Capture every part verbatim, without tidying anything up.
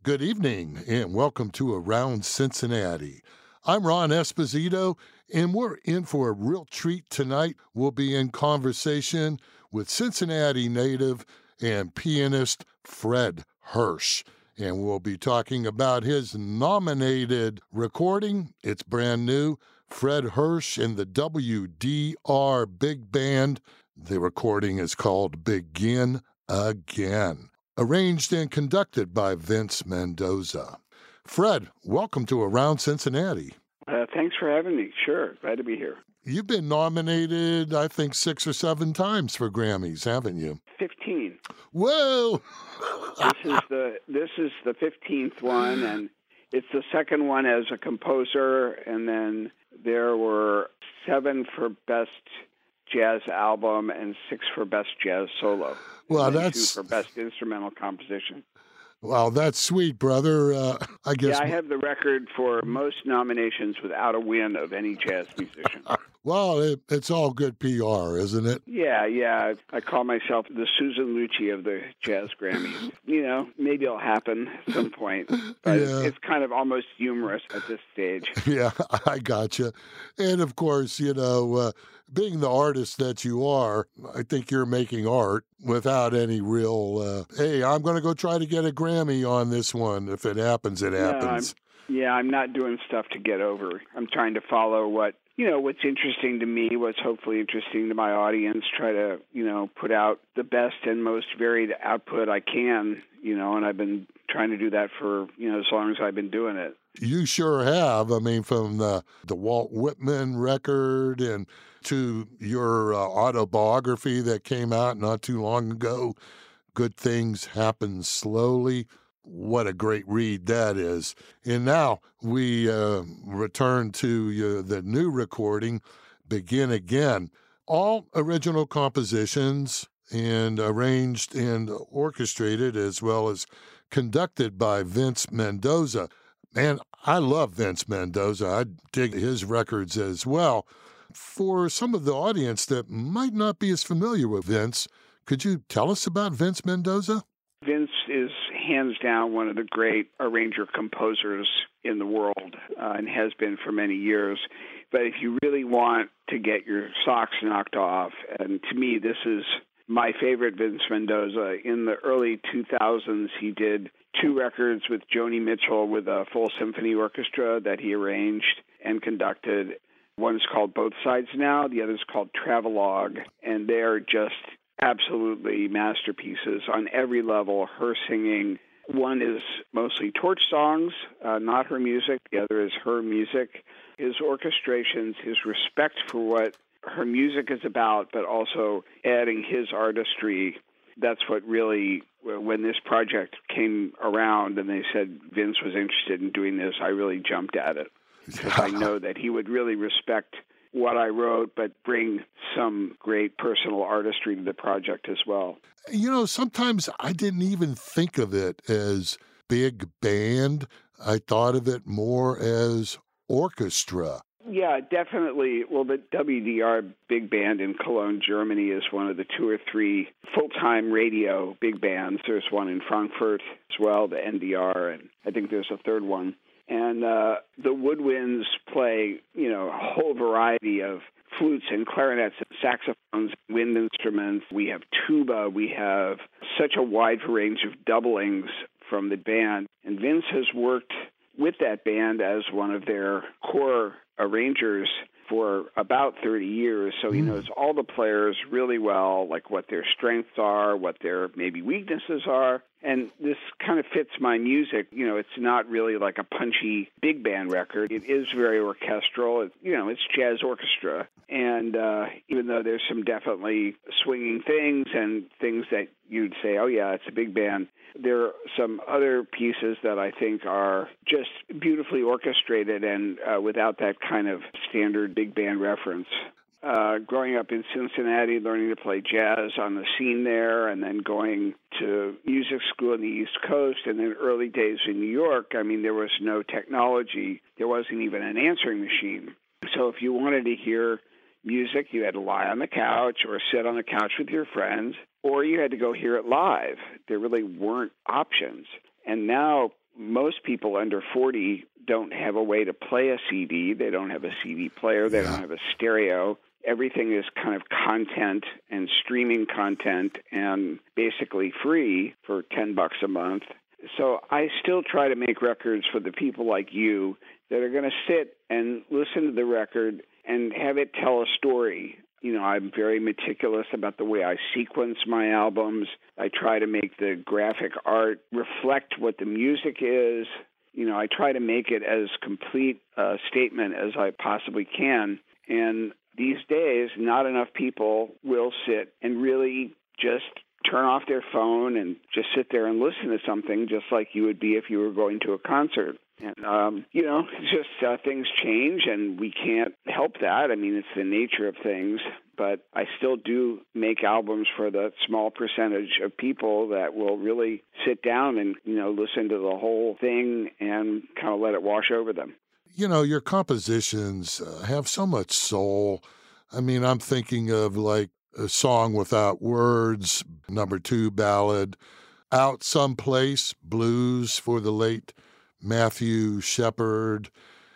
Good evening and welcome to Around Cincinnati. I'm Ron Esposito and we're in for a real treat tonight. We'll be in conversation with Cincinnati native and pianist Fred Hersch. And we'll be talking about his nominated recording. It's brand new, Fred Hersch and the W D R Big Band. The recording is called Begin Again. Arranged and conducted by Vince Mendoza. Fred, welcome to Around Cincinnati. Uh, thanks for having me. Sure, glad to be here. You've been nominated, I think, six or seven times for Grammys, haven't you? Fifteen. Whoa! this is the this is the fifteenth one, and it's the second one as a composer. And then there were seven for best jazz album and six for best jazz solo. Well, and that's two for best instrumental composition. Wow, that's sweet, brother. Uh, I guess. Yeah, I have the record for most nominations without a win of any jazz musician. Well, it, it's all good P R, isn't it? Yeah, yeah. I call myself the Susan Lucci of the Jazz Grammys. You know, maybe it'll happen at some point. But Yeah. it's kind of almost humorous at this stage. Yeah, I gotcha. And of course, you know, uh, being the artist that you are, I think you're making art without any real, uh, hey, I'm going to go try to get a Grammy on this one. If it happens, it No, I'm, happens. yeah, I'm not doing stuff to get over. I'm trying to follow what, you know, what's interesting to me, what's hopefully interesting to my audience, try to, you know, put out the best and most varied output I can, you know, and I've been trying to do that for, you know, as long as I've been doing it. You sure have. I mean, from the, the Walt Whitman record and to your uh, autobiography that came out not too long ago, Good Things Happen Slowly. What a great read that is. And now we uh, return to uh, the new recording, Begin Again. All original compositions and arranged and orchestrated as well as conducted by Vince Mendoza. Man, I love Vince Mendoza. I dig his records as well. For some of the audience that might not be as familiar with Vince, could you tell us about Vince Mendoza? Vince is hands down one of the great arranger-composers in the world uh, and has been for many years. But if you really want to get your socks knocked off, and to me this is my favorite Vince Mendoza, in the early two thousands he did two records with Joni Mitchell with a full symphony orchestra that he arranged and conducted. One is called Both Sides Now, the other is called Travelogue, and they're just absolutely masterpieces on every level. Her singing, one is mostly torch songs, uh, not her music. The other is her music. His orchestrations, his respect for what her music is about, but also adding his artistry. That's what really, when this project came around and they said Vince was interested in doing this, I really jumped at it. Because I know that he would really respect what I wrote, but bring some great personal artistry to the project as well. You know, sometimes I didn't even think of it as big band. I thought of it more as orchestra. Yeah, definitely. Well, the W D R Big Band in Cologne, Germany is one of the two or three full-time radio big bands. There's one in Frankfurt as well, the N D R, and I think there's a third one. And uh, the woodwinds play, you know, a whole variety of flutes and clarinets and saxophones, wind instruments. We have tuba. We have such a wide range of doublings from the band. And Vince has worked with that band as one of their core arrangers for about thirty years, so he knows all the players really well, like what their strengths are, what their maybe weaknesses are, and this kind of fits my music. You know, it's not really like a punchy big band record. It is very orchestral. It, you know, it's jazz orchestra, and uh, even though there's some definitely swinging things and things that you'd say, oh yeah, it's a big band, there are some other pieces that I think are just beautifully orchestrated and uh, without that kind of standard big band reference. Uh, growing up in Cincinnati, learning to play jazz on the scene there, and then going to music school on the East Coast, and then early days in New York, I mean, there was no technology. There wasn't even an answering machine. So if you wanted to hear music, you had to lie on the couch or sit on the couch with your friends, or you had to go hear it live. There really weren't options. And now most people under forty don't have a way to play a C D. They don't have a C D player. They Yeah. don't have a stereo. Everything is kind of content and streaming content and basically free for ten bucks a month. So I still try to make records for the people like you that are going to sit and listen to the record and have it tell a story. You know, I'm very meticulous about the way I sequence my albums. I try to make the graphic art reflect what the music is. You know, I try to make it as complete a statement as I possibly can. And these days, not enough people will sit and really just turn off their phone and just sit there and listen to something just like you would be if you were going to a concert. And, um, you know, it's just uh, things change, and we can't help that. I mean, it's the nature of things. But I still do make albums for the small percentage of people that will really sit down and, you know, listen to the whole thing and kind of let it wash over them. You know, your compositions uh, have so much soul. I mean, I'm thinking of like A Song Without Words, number two ballad, Out Someplace, blues for the late Matthew Shepard,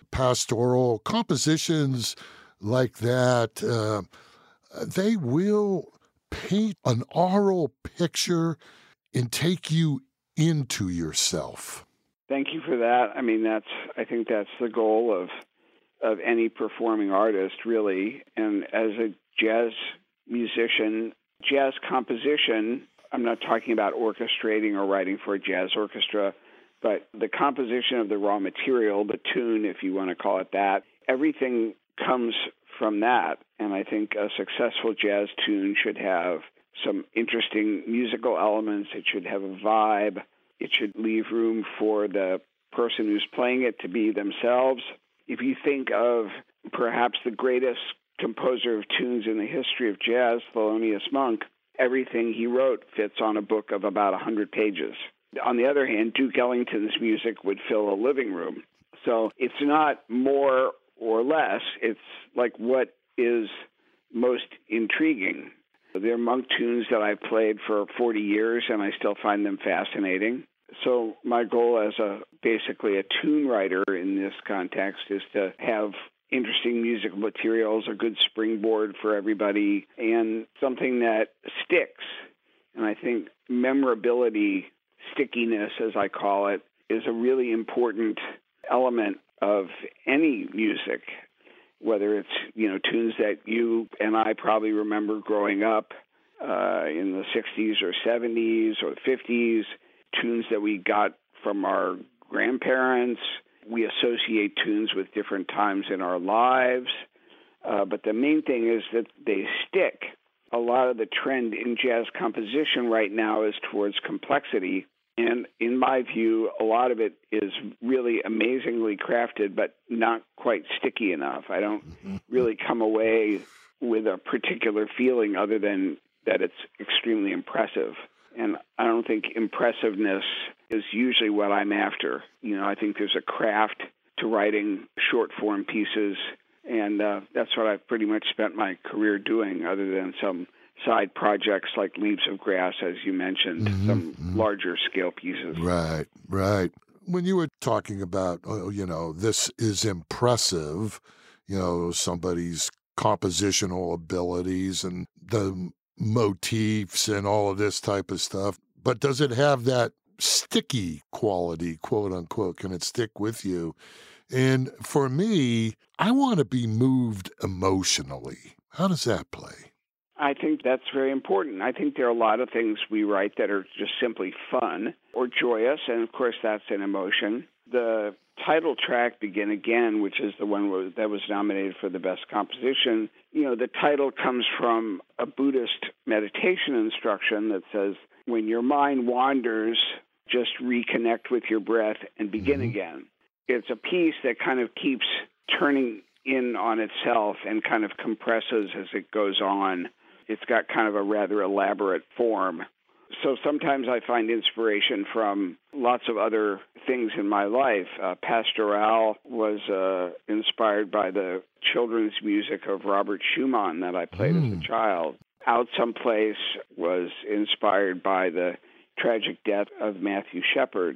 pastoral compositions like that. Uh, they will paint an aural picture and take you into yourself. Thank you for that. I mean, that's I think that's the goal of of any performing artist, really. And as a jazz musician, jazz composition, I'm not talking about orchestrating or writing for a jazz orchestra, but the composition of the raw material, the tune, if you want to call it that, everything comes from that. And I think a successful jazz tune should have some interesting musical elements. It should have a vibe. It should leave room for the person who's playing it to be themselves. If you think of perhaps the greatest composer of tunes in the history of jazz, Thelonious Monk, everything he wrote fits on a book of about one hundred pages. On the other hand, Duke Ellington's music would fill a living room. So it's not more or less. It's like what is most intriguing. They're Monk tunes that I've played for forty years, and I still find them fascinating. So my goal as a basically a tune writer in this context is to have interesting musical materials, a good springboard for everybody, and something that sticks. And I think memorability, stickiness, as I call it, is a really important element of any music, whether it's, you know, tunes that you and I probably remember growing up uh, in the sixties or seventies or fifties, tunes that we got from our grandparents. We associate tunes with different times in our lives. Uh, but the main thing is that they stick. A lot of the trend in jazz composition right now is towards complexity. And in my view, a lot of it is really amazingly crafted, but not quite sticky enough. I don't really come away with a particular feeling other than that it's extremely impressive. And I don't think impressiveness is usually what I'm after. You know, I think there's a craft to writing short form pieces, and uh, that's what I've pretty much spent my career doing, other than some side projects like Leaves of Grass, as you mentioned, Mm-hmm, some mm-hmm. larger scale pieces. Right, right. When you were talking about, oh, you know, this is impressive, you know, somebody's compositional abilities and the motifs and all of this type of stuff, but does it have that sticky quality, quote unquote? Can it stick with you? And for me, I want to be moved emotionally. How does that play? I think that's very important. I think there are a lot of things we write that are just simply fun or joyous, and of course that's an emotion. The title track, Begin Again, which is the one that was nominated for the best composition, you know, the title comes from a Buddhist meditation instruction that says, when your mind wanders, just reconnect with your breath and begin Mm-hmm. again. It's a piece that kind of keeps turning in on itself and kind of compresses as it goes on. It's got kind of a rather elaborate form. So sometimes I find inspiration from lots of other things in my life. Uh, Pastoral was uh, inspired by the children's music of Robert Schumann that I played Mm. as a child. Out Someplace was inspired by the tragic death of Matthew Shepard.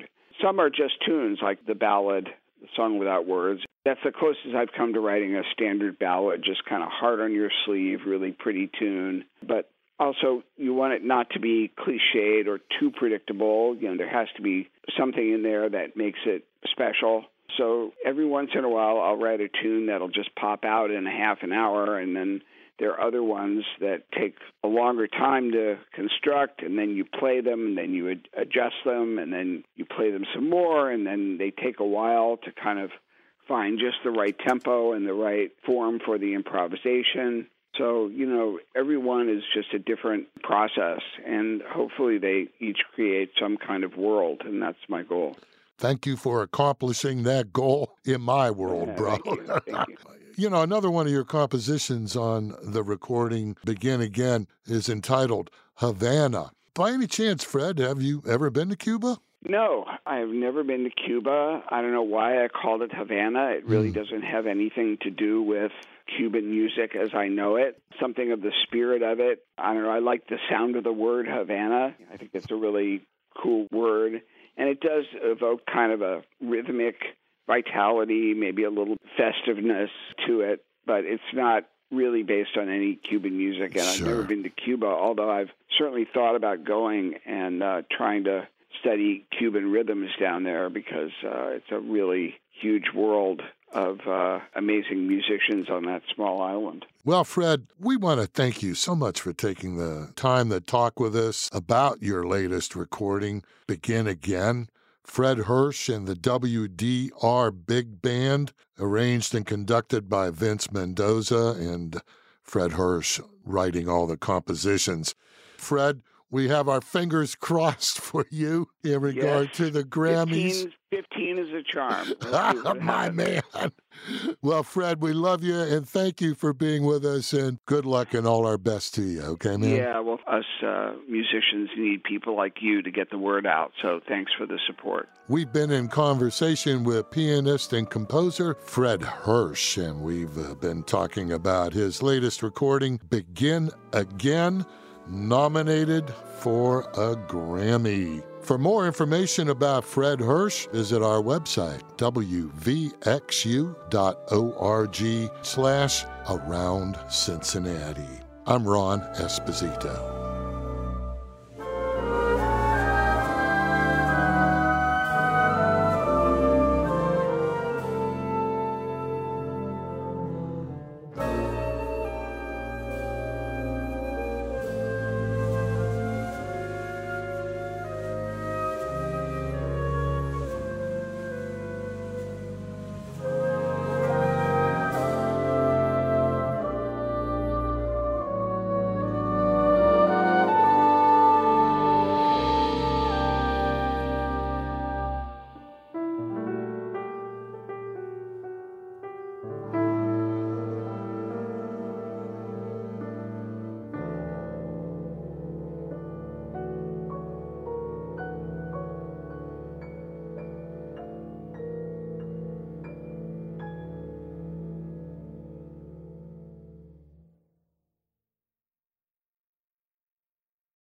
some are just tunes, like the ballad, the song without words. That's the closest I've come to writing a standard ballad, just kind of hard on your sleeve, really pretty tune. But also, you want it not to be cliched or too predictable. You know, there has to be something in there that makes it special. So every once in a while, I'll write a tune that'll just pop out in a half an hour, and then there are other ones that take a longer time to construct, and then you play them, and then you ad- adjust them, and then you play them some more, and then they take a while to kind of find just the right tempo and the right form for the improvisation. So, you know, every one is just a different process, and hopefully they each create some kind of world, and that's my goal. Thank you for accomplishing that goal in my world, Yeah, bro. Thank you. Thank you. You know, another one of your compositions on the recording, Begin Again, is entitled Havana. By any chance, Fred, have you ever been to Cuba? No, I've never been to Cuba. I don't know why I called it Havana. It really mm. doesn't have anything to do with Cuban music as I know it. Something of the spirit of it. I don't know. I like the sound of the word Havana. I think it's a really cool word. And it does evoke kind of a rhythmic vitality, maybe a little festiveness to it, but it's not really based on any Cuban music. And Sure. I've never been to Cuba, although I've certainly thought about going and uh, trying to study Cuban rhythms down there because uh, it's a really huge world of uh, amazing musicians on that small island. Well, Fred, we want to thank you so much for taking the time to talk with us about your latest recording, Begin Again. Fred Hersch and the W D R Big Band, arranged and conducted by Vince Mendoza, and Fred Hersch writing all the compositions. Fred, we have our fingers crossed for you in regard yes. to the Grammys. fifteen, fifteen is a charm. My man. Well, Fred, we love you, and thank you for being with us, and good luck and all our best to you, okay, man? Yeah, well, us uh, musicians need people like you to get the word out, so thanks for the support. We've been in conversation with pianist and composer Fred Hersch, and we've uh, been talking about his latest recording, Begin Again, nominated for a Grammy. For more information about Fred Hersch, visit our website, w v x u dot org slash around Cincinnati. I'm Ron Esposito.